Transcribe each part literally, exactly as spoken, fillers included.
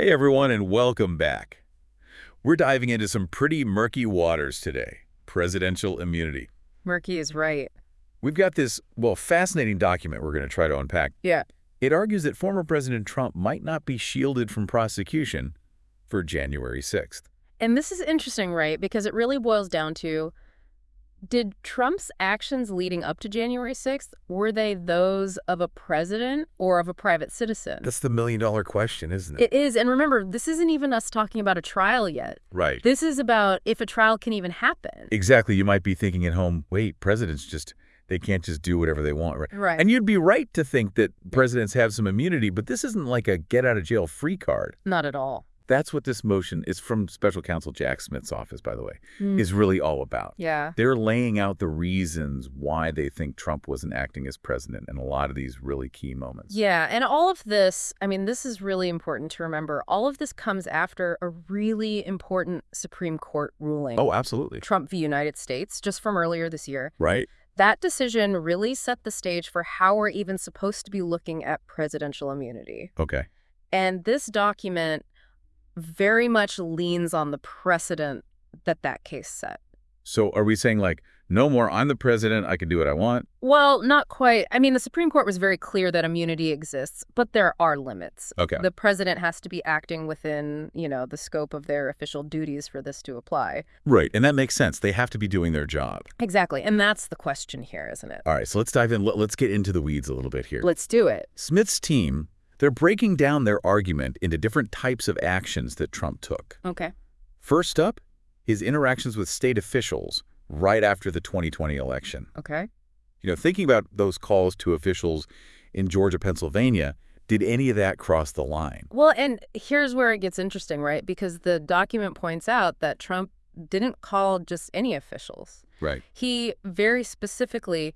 Hey everyone, and welcome back. We're diving into some pretty murky waters today. Presidential immunity. Murky is right. We've got this, well, fascinating document we're going to try to unpack. Yeah. It argues that former President Trump might not be shielded from prosecution for January sixth. And this is interesting, right? Because it really boils down to, did Trump's actions leading up to January sixth, were they those of a president or of a private citizen? That's the million-dollar question, isn't it? It is. And remember, this isn't even us talking about a trial yet. Right. This is about if a trial can even happen. Exactly. You might be thinking at home, wait, presidents just, they can't just do whatever they want, right? Right. And you'd be right to think that presidents have some immunity, but this isn't like a get-out-of-jail-free card. Not at all. That's what this motion is from Special Counsel Jack Smith's office, by the way, Mm. is really all about. Yeah. They're laying out the reasons why they think Trump wasn't acting as president in a lot of these really key moments. Yeah, and all of this, I mean, this is really important to remember. All of this comes after a really important Supreme Court ruling. Oh, absolutely. Trump v. United States, just from earlier this year. Right. That decision really set the stage for how we're even supposed to be looking at presidential immunity. Okay. And this document very much leans on the precedent that that case set. So are we saying, like, no more, I'm the president, I can do what I want? Well, not quite. I mean, the Supreme Court was very clear that immunity exists, but there are limits. Okay. The president has to be acting within, you know, the scope of their official duties for this to apply. Right. And that makes sense. They have to be doing their job. Exactly. And that's the question here, isn't it? All right. So let's dive in. Let- Let's get into the weeds a little bit here. Let's do it. Smith's team, they're breaking down their argument into different types of actions that Trump took. Okay. First up, his interactions with state officials right after the twenty twenty election. Okay. You know, thinking about those calls to officials in Georgia, Pennsylvania, did any of that cross the line? Well, and here's where it gets interesting, right? Because the document points out that Trump didn't call just any officials. Right. He very specifically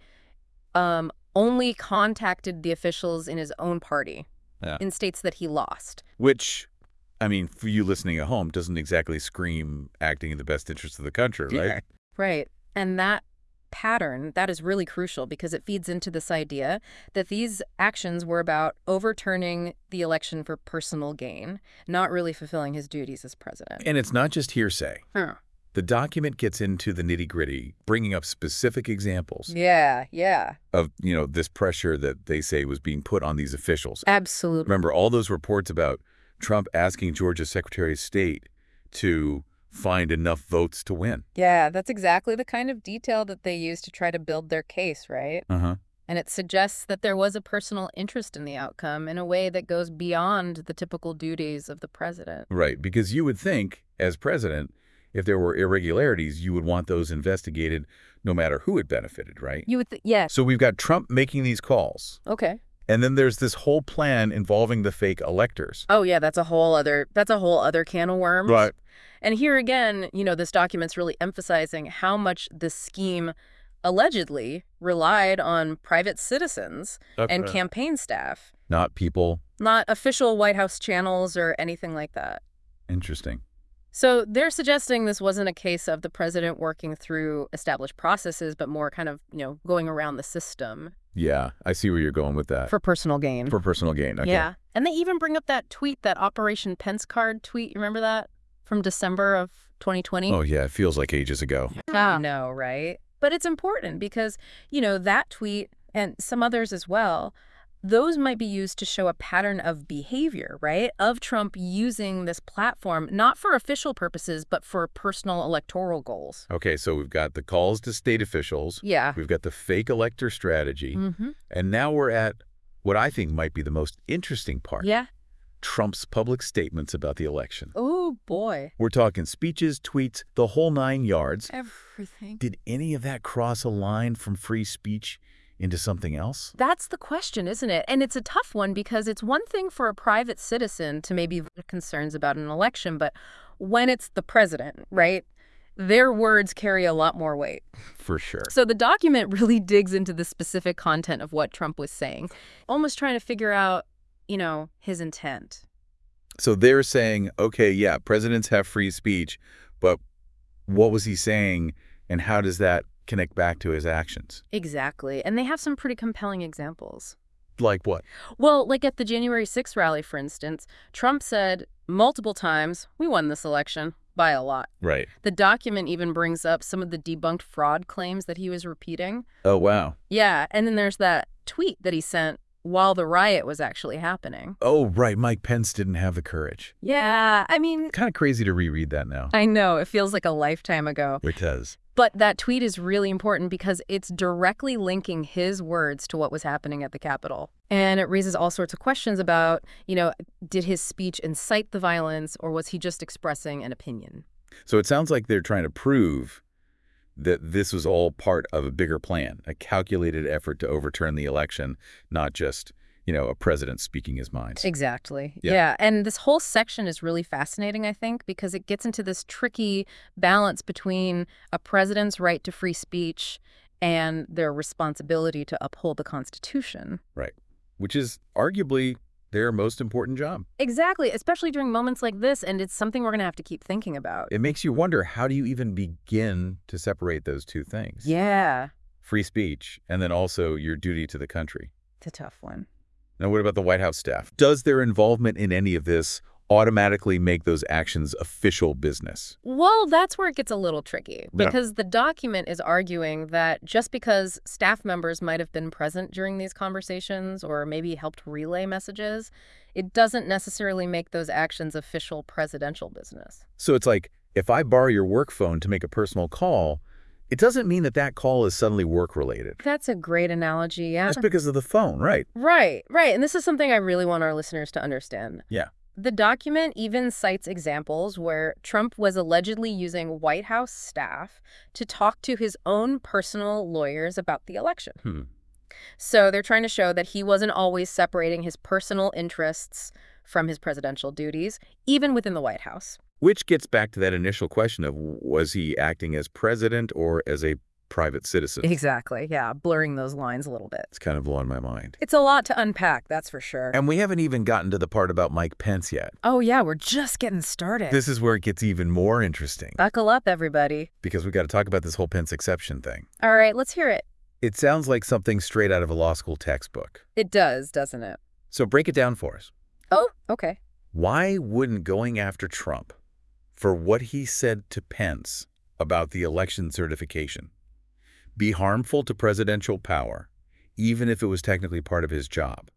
um, only contacted the officials in his own party Yeah. in states that he lost. Which, I mean, for you listening at home, doesn't exactly scream acting in the best interest of the country, right? Right. And that pattern, that is really crucial because it feeds into this idea that these actions were about overturning the election for personal gain, not really fulfilling his duties as president. And it's not just hearsay. Huh. The document gets into the nitty-gritty, bringing up specific examples Yeah, yeah. of, you know, this pressure that they say was being put on these officials. Absolutely. Remember all those reports about Trump asking Georgia's Secretary of State to find enough votes to win. Yeah, that's exactly the kind of detail that they use to try to build their case, right? Uh-huh. And it suggests that there was a personal interest in the outcome in a way that goes beyond the typical duties of the president. Right, because you would think, as president, if there were irregularities, you would want those investigated no matter who it benefited, right? You would, th yes. So we've got Trump making these calls. Okay. And then there's this whole plan involving the fake electors. Oh yeah, that's a whole other that's a whole other can of worms. Right. And here again, you know, this document's really emphasizing how much this scheme allegedly relied on private citizens and Okay. campaign staff, Not people. not official White House channels or anything like that. Interesting. So they're suggesting this wasn't a case of the president working through established processes, but more kind of, you know, going around the system Yeah, I see where you're going with that. for personal gain. For personal gain. Okay. Yeah. And they even bring up that tweet, that Operation Pence card tweet. You remember that from December of twenty twenty? Oh, yeah, it feels like ages ago. I know, right? But it's important because, you know, that tweet and some others as well, those might be used to show a pattern of behavior, right? Of Trump using this platform, not for official purposes, but for personal electoral goals. Okay, so we've got the calls to state officials. Yeah. We've got the fake elector strategy. Mm-hmm. And now we're at what I think might be the most interesting part. Yeah. Trump's public statements about the election. Oh, boy. We're talking speeches, tweets, the whole nine yards. Everything. Did any of that cross a line from free speech into something else? That's the question, isn't it? And it's a tough one because it's one thing for a private citizen to maybe have concerns about an election, but when it's the president, right, their words carry a lot more weight. For sure. So the document really digs into the specific content of what Trump was saying, almost trying to figure out, you know, his intent. So they're saying, okay, yeah, presidents have free speech, but what was he saying and how does that connect back to his actions? Exactly. And they have some pretty compelling examples. Like what? Well, like at the January sixth rally, for instance, Trump said, multiple times, we won this election by a lot. Right. The document even brings up some of the debunked fraud claims that he was repeating. Oh, wow. Yeah, and then there's that tweet that he sent while the riot was actually happening. Oh, right. Mike Pence didn't have the courage. Yeah, I mean... Kind of crazy to reread that now. I know. It feels like a lifetime ago. It does. But that tweet is really important because it's directly linking his words to what was happening at the Capitol. And it raises all sorts of questions about, you know, did his speech incite the violence or was he just expressing an opinion? So it sounds like they're trying to prove that this was all part of a bigger plan, a calculated effort to overturn the election, not just, you know, a president speaking his mind. Exactly. Yeah. yeah. And this whole section is really fascinating, I think, because it gets into this tricky balance between a president's right to free speech and their responsibility to uphold the Constitution. Right. Which is arguably their most important job. Exactly, especially during moments like this, and it's something we're going to have to keep thinking about. It makes you wonder, how do you even begin to separate those two things? Yeah. Free speech, and then also your duty to the country. It's a tough one. Now, what about the White House staff? Does their involvement in any of this automatically make those actions official business? Well, that's where it gets a little tricky, Yeah. because the document is arguing that just because staff members might have been present during these conversations or maybe helped relay messages, it doesn't necessarily make those actions official presidential business. So it's like, if I borrow your work phone to make a personal call, it doesn't mean that that call is suddenly work-related. That's a great analogy, yeah. That's because of the phone, right? Right, right. And this is something I really want our listeners to understand. Yeah. The document even cites examples where Trump was allegedly using White House staff to talk to his own personal lawyers about the election. Hmm. So they're trying to show that he wasn't always separating his personal interests from his presidential duties, even within the White House. Which gets back to that initial question of, was he acting as president or as a private citizen? Exactly, yeah, blurring those lines a little bit. It's kind of blowing my mind. It's a lot to unpack, that's for sure. And we haven't even gotten to the part about Mike Pence yet. Oh yeah, we're just getting started. This is where it gets even more interesting, Buckle up, everybody. because we got to talk about this whole Pence exception thing. All right, let's hear it. It sounds like something straight out of a law school textbook. It does, doesn't it? So break it down for us. Oh, okay. Why wouldn't going after Trump for what he said to Pence about the election certification be harmful to presidential power, even if it was technically part of his job?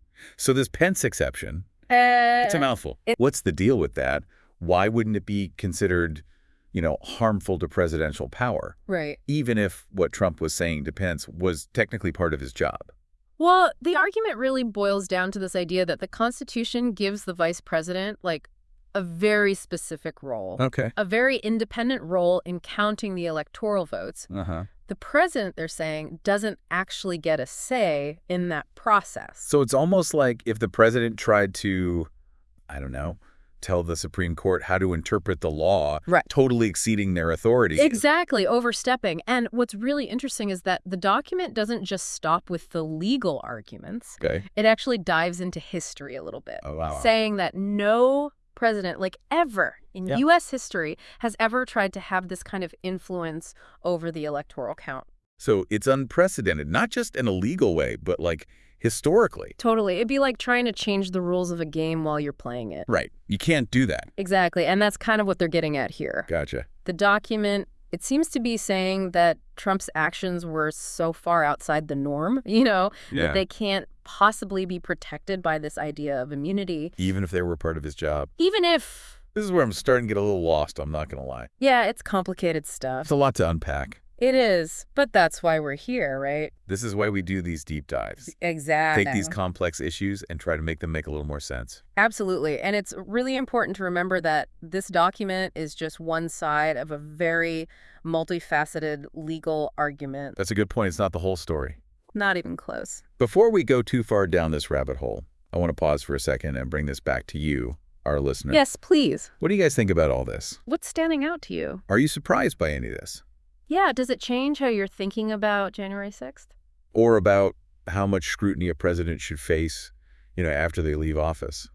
So this Pence exception, Uh, it's a mouthful. it- What's the deal with that? Why wouldn't it be considered, you know, harmful to presidential power, Right. even if what Trump was saying to Pence was technically part of his job? Well, the argument really boils down to this idea that the Constitution gives the vice president, like, a very specific role, Okay. a very independent role in counting the electoral votes. Uh-huh. The president, they're saying, doesn't actually get a say in that process. So it's almost like if the president tried to, I don't know, tell the Supreme Court how to interpret the law, Right. totally exceeding their authority. Exactly, overstepping. And what's really interesting is that the document doesn't just stop with the legal arguments. Okay. It actually dives into history a little bit, Oh, wow. saying that no president, like ever in Yeah. U S history, has ever tried to have this kind of influence over the electoral count. So it's unprecedented, not just in a legal way, but like historically. Totally. It'd be like trying to change the rules of a game while you're playing it. Right. You can't do that. Exactly. And that's kind of what they're getting at here. Gotcha. The document, it seems to be saying that Trump's actions were so far outside the norm, you know, Yeah. that they can't possibly be protected by this idea of immunity, Even if they were part of his job. even if, This is where I'm starting to get a little lost, I'm not going to lie. yeah, it's complicated It's stuff. a lot to unpack. It is, but that's why we're here, right? This is why we do these deep dives. Exactly. Take these complex issues and try to make them make a little more sense. Absolutely. And it's really important to remember that this document is just one side of a very multifaceted legal argument. That's a good point. It's not the whole story. Not even close. Before we go too far down this rabbit hole, I want to pause for a second and bring this back to you, our listener. Yes, please. What do you guys think about all this? What's standing out to you? Are you surprised by any of this? Yeah, does it change how you're thinking about January sixth? Or about how much scrutiny a president should face, you know, after they leave office?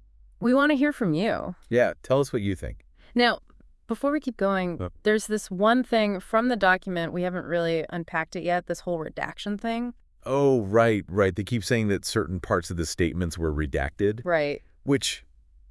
We want to hear from you. Yeah, tell us what you think. Now, before we keep going, Uh. there's this one thing from the document, we haven't really unpacked it yet, this whole redaction thing. Oh, right, right. They keep saying that certain parts of the statements were redacted, Right. which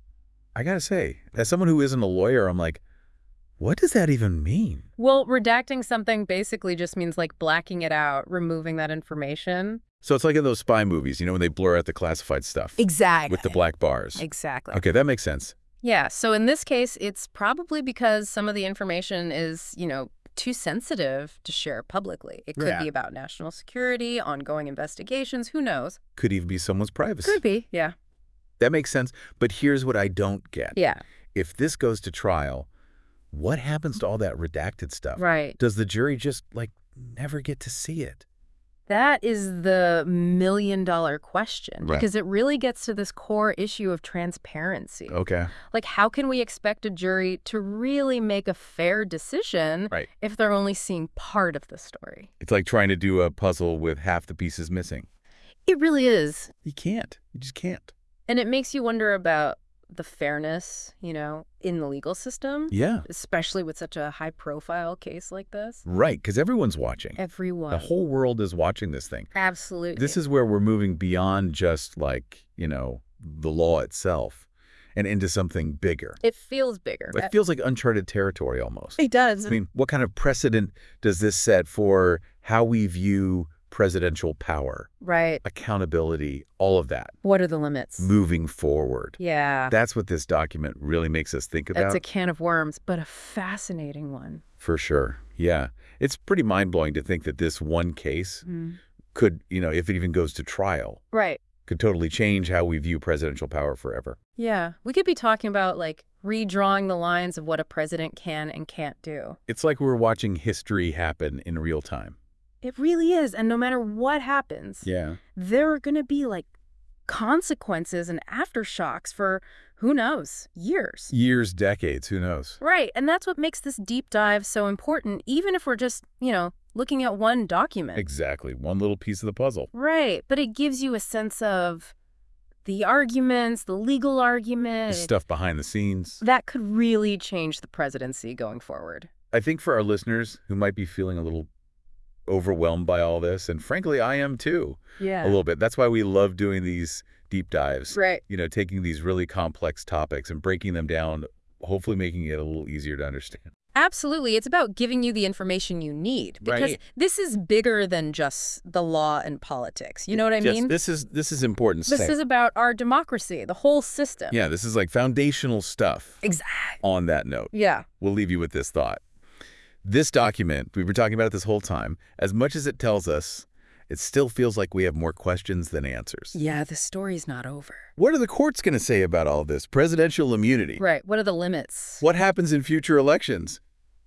I gotta say, as someone who isn't a lawyer, I'm like, what does that even mean? Well, redacting something basically just means like blacking it out, removing that information. So it's like in those spy movies, you know, when they blur out the classified stuff. Exactly. With the black bars. Exactly. Okay, that makes sense. Yeah, so in this case, it's probably because some of the information is, you know, too sensitive to share publicly. It could Yeah. be about national security, ongoing investigations, who knows? Could even be someone's privacy. Could be, yeah. That makes sense. But here's what I don't get. Yeah. If this goes to trial, what happens to all that redacted stuff? Right. Does the jury just, like, never get to see it? That is the million dollar question, Right. because it really gets to this core issue of transparency. Okay. Like, how can we expect a jury to really make a fair decision Right. if they're only seeing part of the story? It's like trying to do a puzzle with half the pieces missing. It really is. You can't. You just can't. And it makes you wonder about the fairness, you know, in the legal system, Yeah. especially with such a high-profile case like this. Right, because everyone's watching. Everyone. The whole world is watching this thing. Absolutely. This is where we're moving beyond just, like, you know, the law itself and into something bigger. It feels bigger. It feels like uncharted territory almost. It does. I mean, what kind of precedent does this set for how we view presidential power, Right. accountability, all of that, What are the limits? moving forward? Yeah. That's what this document really makes us think about. That's a can of worms, but a fascinating one. For sure. Yeah. It's pretty mind-blowing to think that this one case Mm. could, you know, if it even goes to trial, Right. could totally change how we view presidential power forever. Yeah. We could be talking about, like, redrawing the lines of what a president can and can't do. It's like we're watching history happen in real time. It really is. And no matter what happens, Yeah. there are going to be, like, consequences and aftershocks for, who knows, years. Years, decades, who knows? Right. And that's what makes this deep dive so important, even if we're just, you know, looking at one document. Exactly. One little piece of the puzzle. Right. But it gives you a sense of the arguments, the legal The argument. stuff behind the scenes. That could really change the presidency going forward. I think for our listeners who might be feeling a little overwhelmed by all this, and frankly, I am too, Yeah. a little bit. That's why we love doing these deep dives. Right. You know, taking these really complex topics and breaking them down, hopefully making it a little easier to understand. Absolutely. It's about giving you the information you need, because Right. this is bigger than just the law and politics. You know what I Yes, mean? this is this is important This stuff. is about our democracy, the whole system. Yeah, this is like foundational stuff. Exactly. On that note, Yeah. we'll leave you with this thought. This document, we were talking about it this whole time, as much as it tells us, it still feels like we have more questions than answers. Yeah, the story's not over. What are the courts going to say about all this? Presidential immunity. Right. What are the limits? What happens in future elections?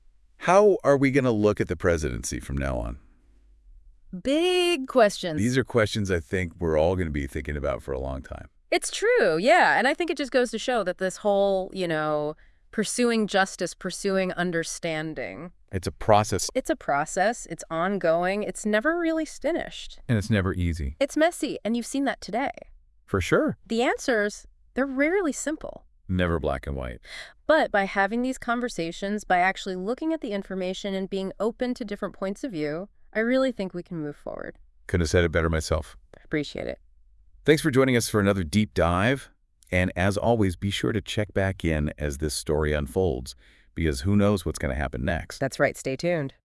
How are we going to look at the presidency from now on? Big questions. These are questions I think we're all going to be thinking about for a long time. It's true, yeah. And I think it just goes to show that this whole, you know, pursuing justice, pursuing understanding, It's a process, it's a process, it's ongoing, it's never really finished. and it's never easy. It's messy, and you've seen that today. For sure. The answers, they're rarely simple. Never black and white. But by having these conversations, by actually looking at the information and being open to different points of view, I really think we can move forward. Couldn't have said it better myself. I appreciate it. Thanks for joining us for another deep dive. And as always, be sure to check back in as this story unfolds, because who knows what's going to happen next. That's right. Stay tuned.